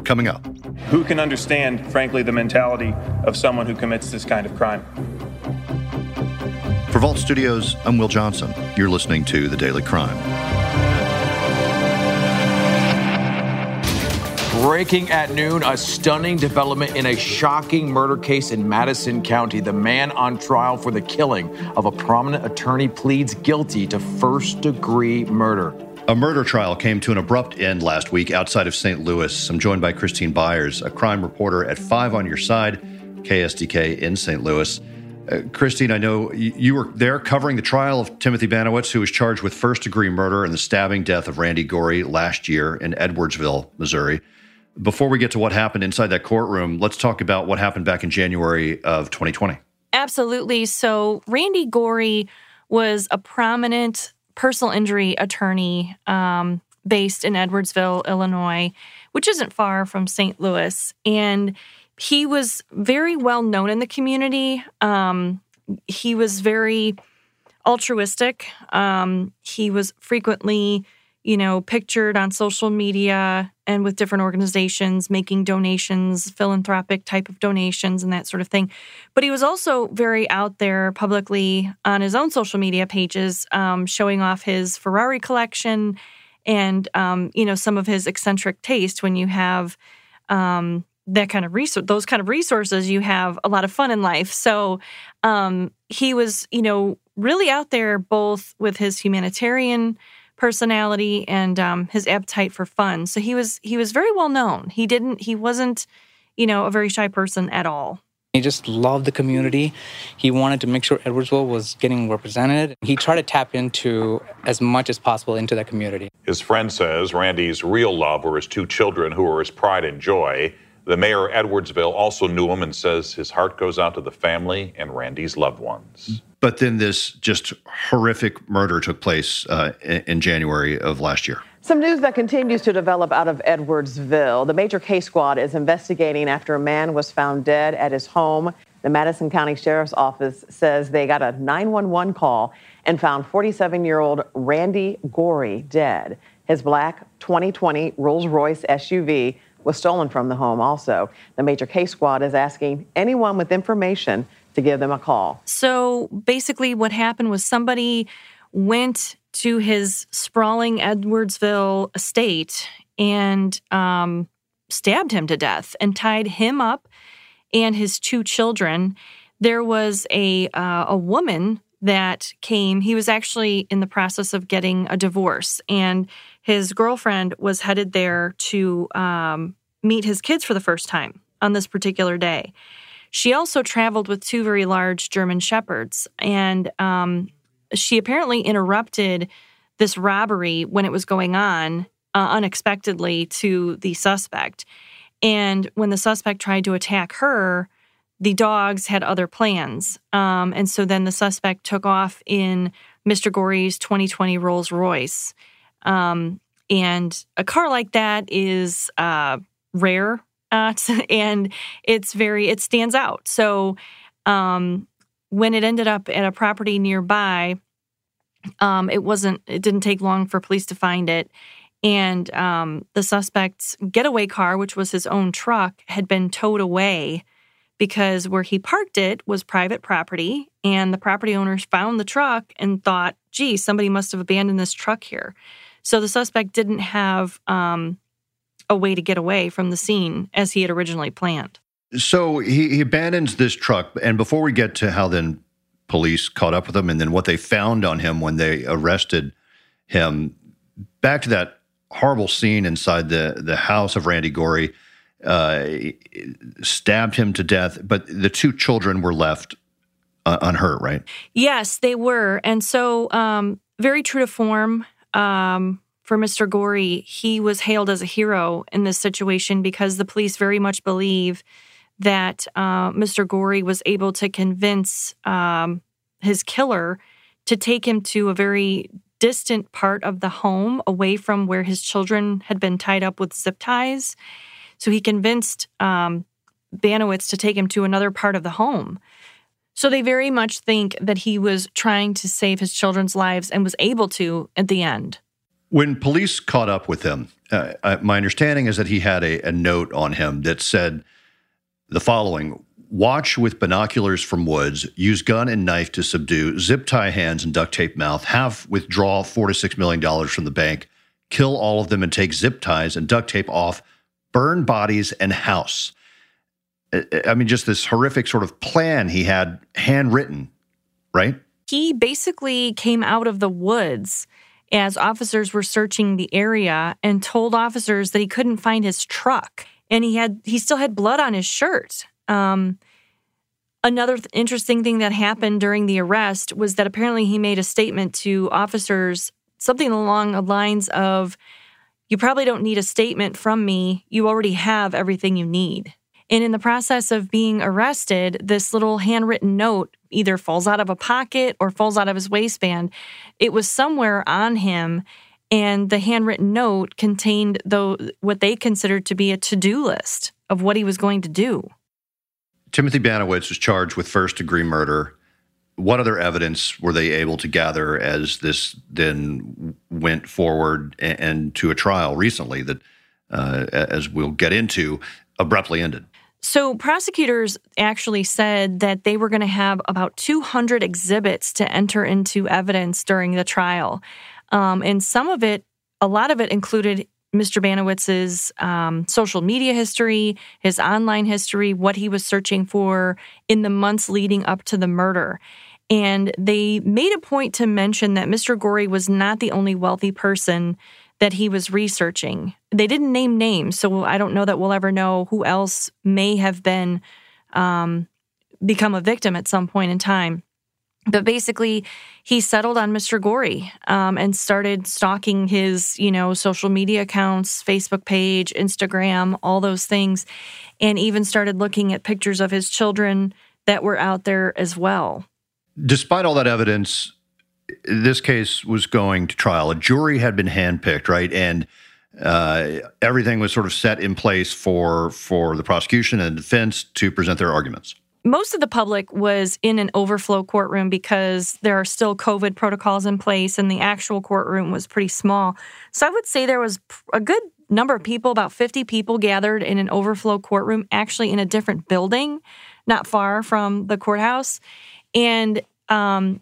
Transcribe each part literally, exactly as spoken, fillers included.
coming up. Who can understand, frankly, the mentality of someone who commits this kind of crime? For Vault Studios, I'm Will Johnson. You're listening to The Daily Crime. Breaking at noon, a stunning development in a shocking murder case in Madison County. The man on trial for the killing of a prominent attorney pleads guilty to first-degree murder. A murder trial came to an abrupt end last week outside of Saint Louis. I'm joined by Christine Byers, a crime reporter at Five on Your Side, K S D K in Saint Louis. Uh, Christine, I know you, you were there covering the trial of Timothy Banowitz, who was charged with first-degree murder and the stabbing death of Randy Gorey last year in Edwardsville, Missouri. Before we get to what happened inside that courtroom, let's talk about what happened back in January of twenty twenty. Absolutely. So Randy Gorey was a prominent personal injury attorney um, based in Edwardsville, Illinois, which isn't far from Saint Louis. And he was very well known in the community. Um, he was very altruistic. Um, he was frequently, you know, pictured on social media and with different organizations making donations, philanthropic type of donations and that sort of thing. But he was also very out there publicly on his own social media pages, um, showing off his Ferrari collection and, um, you know, some of his eccentric taste. When you have um, that kind of resource, those kind of resources, you have a lot of fun in life. So um, he was, you know, really out there both with his humanitarian personality and um, his appetite for fun. So he was he was very well known. He didn't he wasn't, you know, a very shy person at all. He just loved the community. He wanted to make sure Edwardsville was getting represented. He tried to tap into as much as possible into that community. His friend says Randy's real love were his two children, who were his pride and joy. The mayor of Edwardsville also knew him and says his heart goes out to the family and Randy's loved ones. But then this just horrific murder took place uh, in, in January of last year. Some news that continues to develop out of Edwardsville. The major case squad is investigating after a man was found dead at his home. The Madison County Sheriff's Office says they got a nine one one call and found forty-seven-year-old Randy Gorey dead. His black twenty twenty Rolls-Royce S U V was stolen from the home also. The major case squad is asking anyone with information to give them a call. So basically what happened was somebody went to his sprawling Edwardsville estate and um, stabbed him to death and tied him up and his two children. There was a uh, a woman that came. He was actually in the process of getting a divorce, and his girlfriend was headed there to um, meet his kids for the first time on this particular day. She also traveled with two very large German shepherds, and um, she apparently interrupted this robbery when it was going on uh, unexpectedly to the suspect. And when the suspect tried to attack her, the dogs had other plans. Um, and so then the suspect took off in Mister Gorey's twenty twenty Rolls-Royce. Um, and a car like that is uh, rare. Uh, and it's very, it stands out. So um, when it ended up at a property nearby, um, it wasn't, it didn't take long for police to find it. And um, the suspect's getaway car, which was his own truck, had been towed away because where he parked it was private property. And the property owners found the truck and thought, gee, somebody must have abandoned this truck here. So the suspect didn't have um, a way to get away from the scene as he had originally planned. So he, he abandons this truck. And before we get to how then police caught up with him and then what they found on him when they arrested him, back to that horrible scene inside the, the house of Randy Gorey, uh, stabbed him to death, but the two children were left uh, unhurt, right? Yes, they were. And so um, very true to form, um, for Mister Gorey, he was hailed as a hero in this situation because the police very much believe that uh, Mister Gorey was able to convince um, his killer to take him to a very distant part of the home away from where his children had been tied up with zip ties. So he convinced um, Banowitz to take him to another part of the home. So they very much think that he was trying to save his children's lives and was able to at the end. When police caught up with him uh, uh, my understanding is that he had a, a note on him that said the following: watch with binoculars from woods, use gun and knife to subdue, zip tie hands and duct tape mouth, have withdraw four to six million dollars from the bank, kill all of them and take zip ties and duct tape off, burn bodies and house. I mean, just this horrific sort of plan he had handwritten, right? He basically came out of the woods as officers were searching the area and told officers that he couldn't find his truck, and he had he still had blood on his shirt. Um, another th- interesting thing that happened during the arrest was that apparently he made a statement to officers, something along the lines of, "You probably don't need a statement from me. You already have everything you need." And in the process of being arrested, this little handwritten note either falls out of a pocket or falls out of his waistband. It was somewhere on him, and the handwritten note contained though what they considered to be a to-do list of what he was going to do. Timothy Banowitz was charged with first-degree murder. What other evidence were they able to gather as this then went forward and, and to a trial recently that, uh, as we'll get into, abruptly ended? So prosecutors actually said that they were going to have about two hundred exhibits to enter into evidence during the trial. Um, and some of it, a lot of it included Mister Banowitz's um, social media history, his online history, what he was searching for in the months leading up to the murder. And they made a point to mention that Mister Gorey was not the only wealthy person that he was researching. They didn't name names, so I don't know that we'll ever know who else may have been um, become a victim at some point in time. But basically, he settled on Mister Gorey um, and started stalking his, you know, social media accounts, Facebook page, Instagram, all those things, and even started looking at pictures of his children that were out there as well. Despite all that evidence, this case was going to trial. A jury had been handpicked, right? And uh, everything was sort of set in place for for the prosecution and the defense to present their arguments. Most of the public was in an overflow courtroom because there are still COVID protocols in place, and the actual courtroom was pretty small. So I would say there was a good number of people, about fifty people gathered in an overflow courtroom, actually in a different building, not far from the courthouse. And um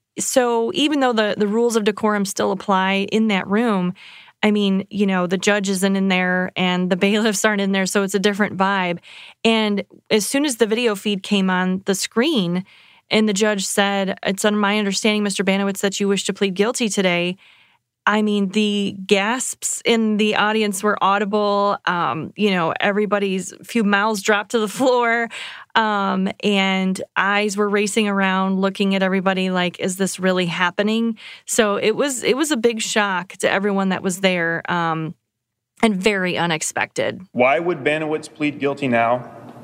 So even though the, the rules of decorum still apply in that room, I mean, you know, the judge isn't in there and the bailiffs aren't in there, so it's a different vibe. And as soon as the video feed came on the screen and the judge said, "It's under my understanding, Mister Banowitz, that you wish to plead guilty today," I mean, the gasps in the audience were audible. Um, you know, everybody's few mouths dropped to the floor, um, and eyes were racing around, looking at everybody like, "Is this really happening?" So it was it was a big shock to everyone that was there, um, and very unexpected. Why would Banowitz plead guilty now?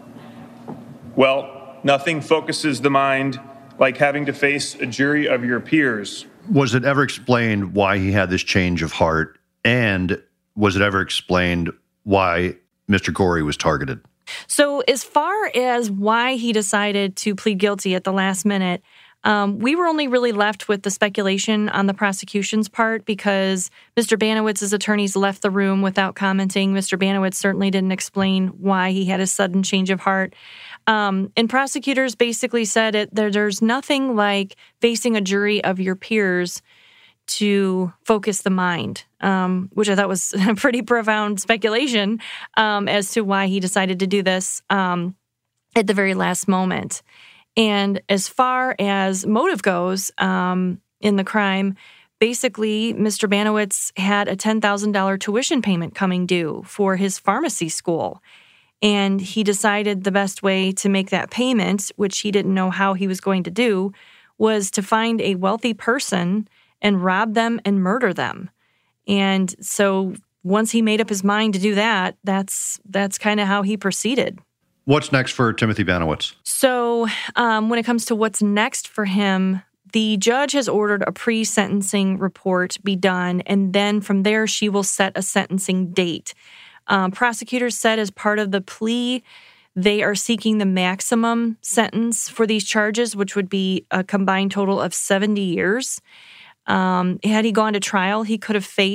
Well, nothing focuses the mind like having to face a jury of your peers. Was it ever explained why he had this change of heart? And was it ever explained why Mister Gorey was targeted? So as far as why he decided to plead guilty at the last minute, um, we were only really left with the speculation on the prosecution's part because Mister Banowitz's attorneys left the room without commenting. Mister Banowitz certainly didn't explain why he had a sudden change of heart. Um, and prosecutors basically said it, there, there's nothing like facing a jury of your peers to focus the mind, um, which I thought was a pretty profound speculation um, as to why he decided to do this um, at the very last moment. And as far as motive goes um, in the crime, basically, Mister Banowitz had a ten thousand dollars tuition payment coming due for his pharmacy school. And he decided the best way to make that payment, which he didn't know how he was going to do, was to find a wealthy person and rob them and murder them. And so once he made up his mind to do that, that's that's kind of how he proceeded. What's next for Timothy Banowitz? So um, when it comes to what's next for him, the judge has ordered a pre-sentencing report be done, and then from there she will set a sentencing date. Um, prosecutors said as part of the plea, they are seeking the maximum sentence for these charges, which would be a combined total of seventy years. Um, had he gone to trial, he could have faced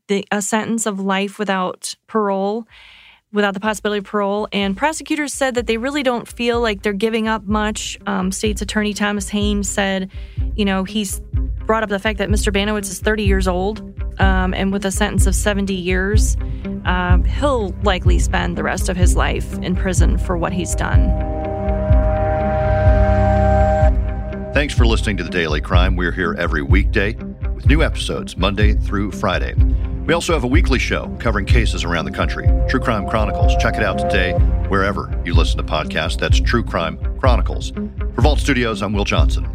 the, a sentence of life without parole, without the possibility of parole. And prosecutors said that they really don't feel like they're giving up much. Um, State's Attorney Thomas Haynes said, you know, he's brought up the fact that Mister Banowitz is thirty years old, um, and with a sentence of seventy years, um, he'll likely spend the rest of his life in prison for what he's done. Thanks for listening to The Daily Crime. We're here every weekday with new episodes Monday through Friday. We also have a weekly show covering cases around the country, True Crime Chronicles. Check it out today wherever you listen to podcasts. That's True Crime Chronicles. For Vault Studios, I'm Will Johnson.